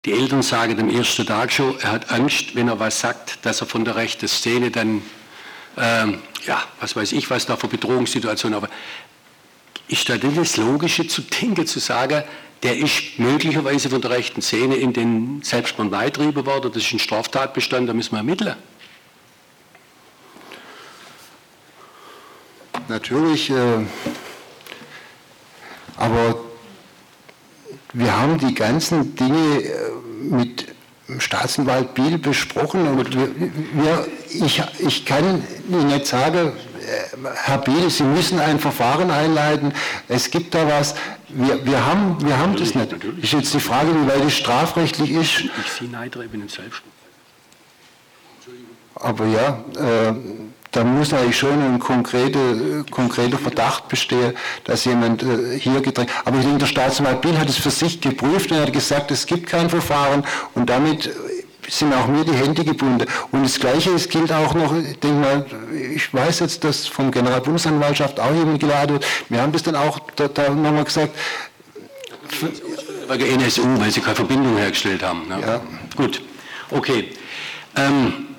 Die Eltern sagen am ersten Tag schon, er hat Angst, wenn er was sagt, dass er von der rechten Szene dann, was weiß ich, was da für Bedrohungssituationen, aber ist da denn das Logische zu denken, zu sagen, der ist möglicherweise von der rechten Szene in den Selbstmord beitrieben worden, das ist ein Straftatbestand, da müssen wir ermitteln? Natürlich, aber wir haben die ganzen Dinge mit dem Staatsanwalt Biel besprochen und ich kann Ihnen nicht sagen, Herr Biel, Sie müssen ein Verfahren einleiten, es gibt da was, wir haben das nicht. Ist jetzt die Frage, wie weit es strafrechtlich ist. Ich Sie neidtreiben in den Selbstmord. Aber ja, da muss eigentlich schon ein konkreter Verdacht bestehen, dass jemand hier gedrängt. Aber ich denke, der Staatsanwalt Biel hat es für sich geprüft und er hat gesagt, es gibt kein Verfahren und damit sind auch mir die Hände gebunden. Und das Gleiche, es gilt auch noch, ich denke mal, ich weiß jetzt, dass vom Generalbundesanwaltschaft auch jemand geladen wird. Wir haben das dann auch da nochmal gesagt. Bei der NSU, weil sie keine Verbindung hergestellt haben. Ne? Ja. Gut, okay.